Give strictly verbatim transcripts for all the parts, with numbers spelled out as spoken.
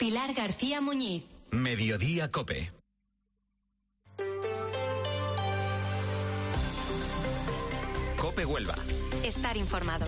Pilar García Muñiz. Mediodía COPE. COPE Huelva. Estar informado.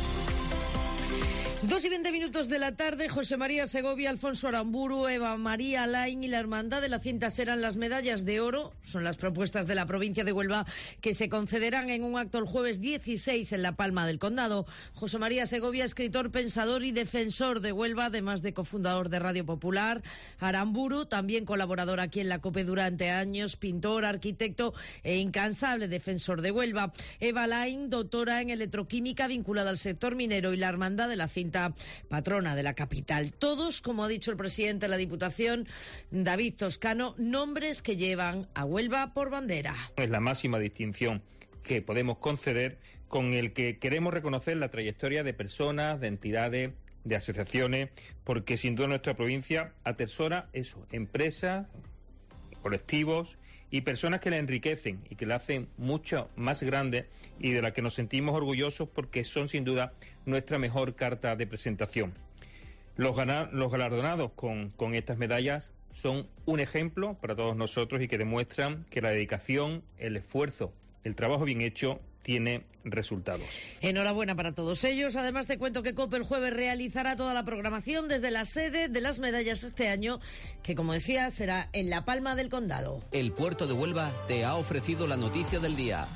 Dos y veinte minutos de la tarde, José María Segovia, Alfonso Aramburu, Eva María Alain y la Hermandad de la Cinta serán las medallas de oro. Son las propuestas de la provincia de Huelva que se concederán en un acto el jueves dieciséis en La Palma del Condado. José María Segovia, escritor, pensador y defensor de Huelva, además de cofundador de Radio Popular. Aramburu, también colaborador aquí en la COPE durante años, pintor, arquitecto e incansable defensor de Huelva. Eva Alain, doctora en electroquímica vinculada al sector minero, y la Hermandad de la Cinta, patrona de la capital. Todos, como ha dicho el presidente de la Diputación, David Toscano, nombres que llevan a Huelva por bandera. Es la máxima distinción que podemos conceder, con el que queremos reconocer la trayectoria de personas, de entidades, de asociaciones, porque sin duda nuestra provincia atesora eso, empresas, colectivos y personas que la enriquecen y que la hacen mucho más grande y de las que nos sentimos orgullosos porque son sin duda nuestra mejor carta de presentación. Los, ganar, los galardonados con, con estas medallas son un ejemplo para todos nosotros y que demuestran que la dedicación, el esfuerzo, el trabajo bien hecho tiene resultados. Enhorabuena para todos ellos. Además, te cuento que COPE el jueves realizará toda la programación desde la sede de las medallas este año, que, como decía, será en La Palma del Condado. El Puerto de Huelva te ha ofrecido la noticia del día.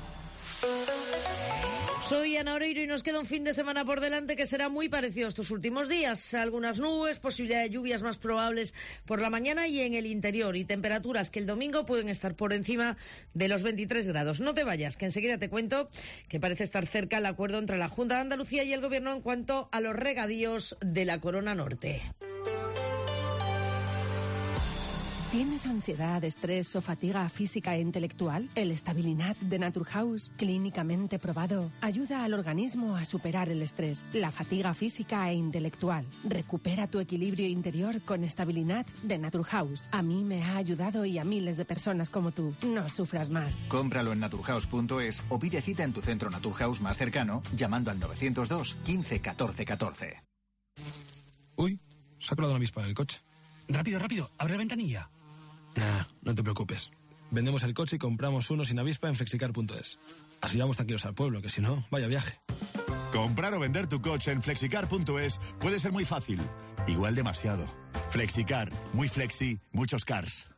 Soy Ana Oreiro y nos queda un fin de semana por delante que será muy parecido a estos últimos días. Algunas nubes, posibilidad de lluvias más probables por la mañana y en el interior, y temperaturas que el domingo pueden estar por encima de los veintitrés grados. No te vayas, que enseguida te cuento que parece estar cerca el acuerdo entre la Junta de Andalucía y el Gobierno en cuanto a los regadíos de la Corona Norte. ¿Tienes ansiedad, estrés o fatiga física e intelectual? El Stabilinat de Naturhaus, clínicamente probado, ayuda al organismo a superar el estrés, la fatiga física e intelectual. Recupera tu equilibrio interior con Stabilinat de Naturhaus. A mí me ha ayudado y a miles de personas como tú. No sufras más. Cómpralo en naturhaus punto es o pide cita en tu centro Naturhaus más cercano llamando al novecientos dos quince catorce catorce. Uy, se ha colado una avispa en el coche. Rápido, rápido, abre la ventanilla. Nah, no te preocupes. Vendemos el coche y compramos uno sin avispa en flexicar punto es. Así vamos tranquilos al pueblo, que si no, vaya viaje. Comprar o vender tu coche en flexicar punto es puede ser muy fácil. Igual demasiado. Flexicar, muy flexi, muchos cars.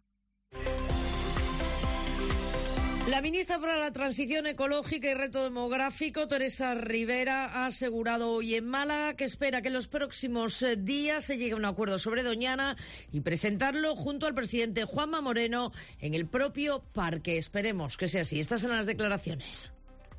La ministra para la Transición Ecológica y Reto Demográfico, Teresa Rivera, ha asegurado hoy en Málaga que espera que en los próximos días se llegue a un acuerdo sobre Doñana y presentarlo junto al presidente Juanma Moreno en el propio parque. Esperemos que sea así. Estas son las declaraciones.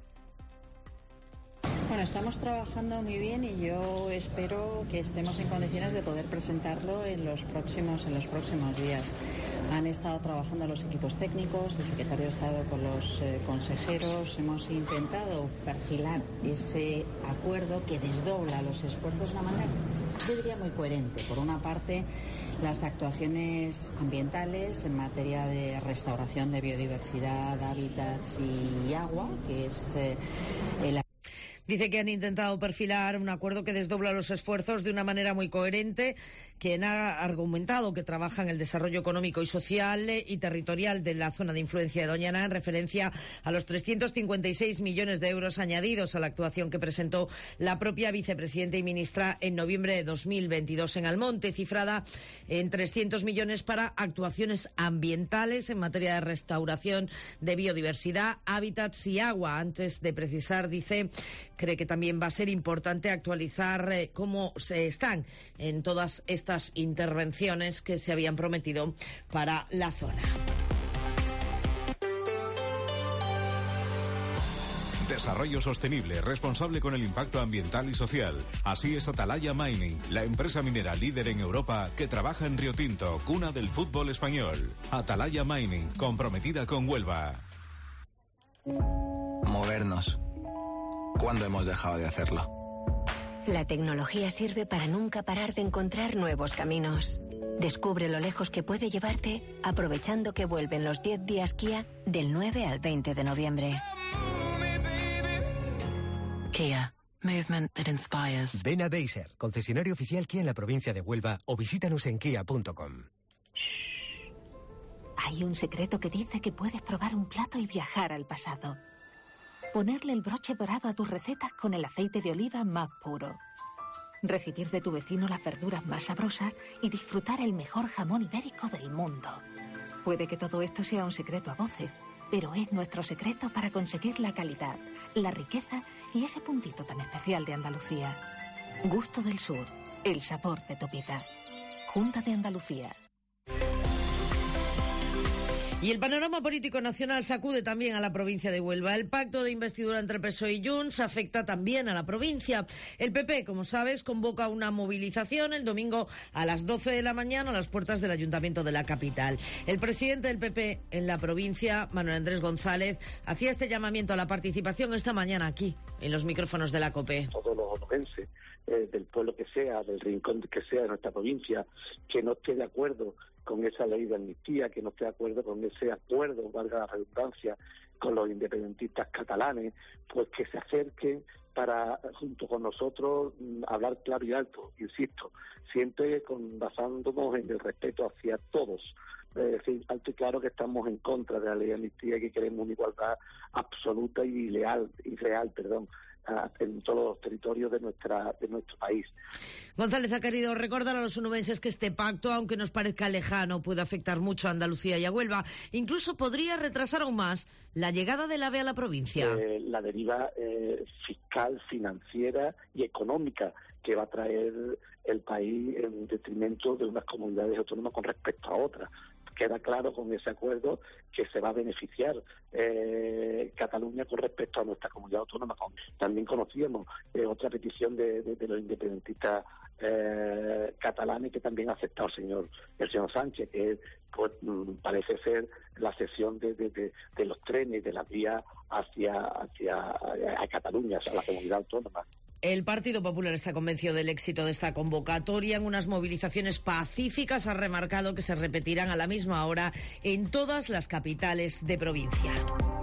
Bueno, estamos trabajando muy bien y yo espero que estemos en condiciones de poder presentarlo en los próximos en los próximos días. Han estado trabajando los equipos técnicos, el secretario de Estado con los eh, consejeros. Hemos intentado perfilar ese acuerdo que desdobla los esfuerzos de una manera, yo diría, muy coherente. Por una parte, las actuaciones ambientales en materia de restauración de biodiversidad, hábitats y agua, que es eh, el Dice que han intentado perfilar un acuerdo que desdobla los esfuerzos de una manera muy coherente, quien ha argumentado que trabaja en el desarrollo económico y social y territorial de la zona de influencia de Doñana en referencia a los trescientos cincuenta y seis millones de euros añadidos a la actuación que presentó la propia vicepresidenta y ministra en noviembre de dos mil veintidós en Almonte, cifrada en trescientos millones para actuaciones ambientales en materia de restauración de biodiversidad, hábitats y agua. Antes de precisar, dice, cree que también va a ser importante actualizar eh, cómo se están en todas estas intervenciones que se habían prometido para la zona. Desarrollo sostenible, responsable con el impacto ambiental y social. Así es Atalaya Mining, la empresa minera líder en Europa que trabaja en Río Tinto, cuna del fútbol español. Atalaya Mining, comprometida con Huelva. Movernos. ¿Cuándo hemos dejado de hacerlo? La tecnología sirve para nunca parar de encontrar nuevos caminos. Descubre lo lejos que puede llevarte aprovechando que vuelven los diez días Kia del nueve al veinte de noviembre. Kia, Movement that inspires. Ven a Beiser, concesionario oficial Kia en la provincia de Huelva, o visítanos en kia punto com. Hay un secreto que dice que puedes probar un plato y viajar al pasado. Ponerle el broche dorado a tus recetas con el aceite de oliva más puro. Recibir de tu vecino las verduras más sabrosas y disfrutar el mejor jamón ibérico del mundo. Puede que todo esto sea un secreto a voces, pero es nuestro secreto para conseguir la calidad, la riqueza y ese puntito tan especial de Andalucía. Gusto del Sur, el sabor de tu vida. Junta de Andalucía. Y el panorama político nacional sacude también a la provincia de Huelva. El pacto de investidura entre P S O E y Junts afecta también a la provincia. El P P, como sabes, convoca una movilización el domingo a las doce de la mañana a las puertas del Ayuntamiento de la capital. El presidente del P P en la provincia, Manuel Andrés González, hacía este llamamiento a la participación esta mañana aquí, en los micrófonos de la COPE. Todos los onubenses, eh, del pueblo que sea, del rincón que sea de nuestra provincia, que no esté de acuerdo con esa ley de amnistía, que no esté de acuerdo con ese acuerdo, valga la redundancia, con los independentistas catalanes, pues que se acerquen para, junto con nosotros, hablar claro y alto, insisto, siempre con, basándonos en el respeto hacia todos. Es decir, alto y claro que estamos en contra de la ley de amnistía y que queremos una igualdad absoluta y leal, y real, perdón, en todos los territorios de nuestra de nuestro país. González ha querido recordar a los onubenses que este pacto, aunque nos parezca lejano, puede afectar mucho a Andalucía y a Huelva. Incluso podría retrasar aún más la llegada del AVE a la provincia. Eh, la deriva eh, fiscal, financiera y económica que va a traer el país en detrimento de unas comunidades autónomas con respecto a otras. Queda claro con ese acuerdo que se va a beneficiar eh, Cataluña con respecto a nuestra comunidad autónoma. También conocíamos eh, otra petición de, de, de los independentistas eh, catalanes que también ha aceptado el señor, el señor Sánchez, que pues, parece ser la cesión de, de, de, de los trenes, de las vías hacia, hacia a Cataluña, a la comunidad autónoma. El Partido Popular está convencido del éxito de esta convocatoria. En unas movilizaciones pacíficas ha remarcado que se repetirán a la misma hora en todas las capitales de provincia.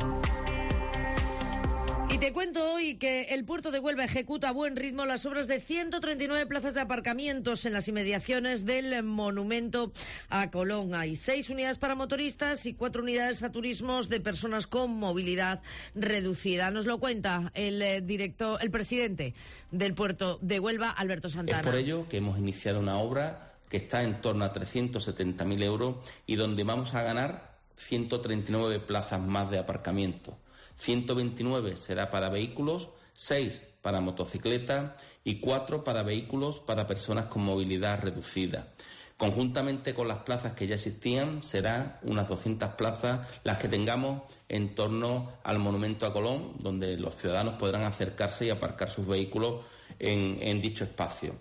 Y te cuento hoy que el puerto de Huelva ejecuta a buen ritmo las obras de ciento treinta y nueve plazas de aparcamientos en las inmediaciones del monumento a Colón. Hay seis unidades para motoristas y cuatro unidades a turismos de personas con movilidad reducida. Nos lo cuenta el eh, director, el presidente del puerto de Huelva, Alberto Santana. Es por ello que hemos iniciado una obra que está en torno a trescientos setenta mil euros y donde vamos a ganar ciento treinta y nueve plazas más de aparcamiento. ciento veintinueve será para vehículos, seis para motocicletas y cuatro para vehículos para personas con movilidad reducida. Conjuntamente con las plazas que ya existían, serán unas doscientas plazas las que tengamos en torno al Monumento a Colón, donde los ciudadanos podrán acercarse y aparcar sus vehículos en, en dicho espacio.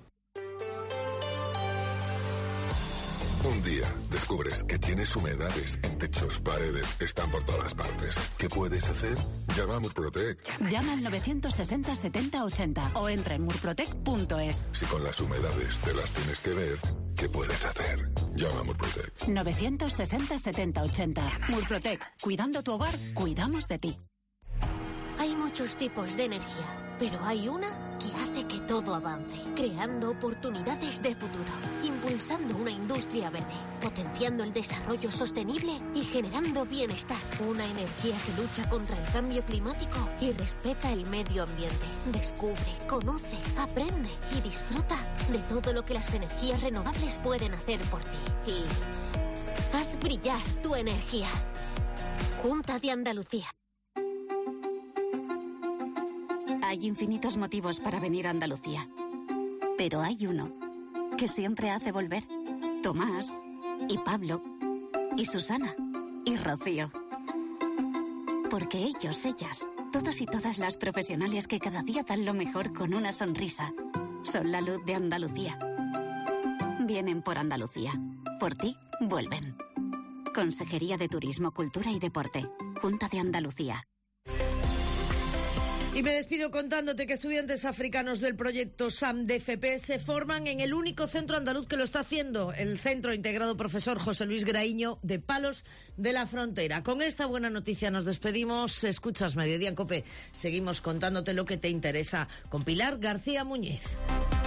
Un día descubres que tienes humedades en techos, paredes, están por todas partes. ¿Qué puedes hacer? Llama a Murprotec. Llama al novecientos sesenta setenta ochenta o entra en murprotec punto es. Si con las humedades te las tienes que ver, ¿qué puedes hacer? Llama a Murprotec. novecientos sesenta setenta ochenta. Murprotec. Cuidando tu hogar, cuidamos de ti. Hay muchos tipos de energía, pero hay una que hace que todo avance, creando oportunidades de futuro, impulsando una industria verde, potenciando el desarrollo sostenible y generando bienestar. Una energía que lucha contra el cambio climático y respeta el medio ambiente. Descubre, conoce, aprende y disfruta de todo lo que las energías renovables pueden hacer por ti. Y haz brillar tu energía. Junta de Andalucía. Hay infinitos motivos para venir a Andalucía, pero hay uno que siempre hace volver. Tomás, y Pablo, y Susana, y Rocío. Porque ellos, ellas, todos y todas las profesionales que cada día dan lo mejor con una sonrisa, son la luz de Andalucía. Vienen por Andalucía. Por ti, vuelven. Consejería de Turismo, Cultura y Deporte. Junta de Andalucía. Y me despido contándote que estudiantes africanos del proyecto S A M de F P se forman en el único centro andaluz que lo está haciendo, el Centro Integrado Profesor José Luis Graíño de Palos de la Frontera. Con esta buena noticia nos despedimos. Escuchas Mediodía en COPE. Seguimos contándote lo que te interesa con Pilar García Muñiz.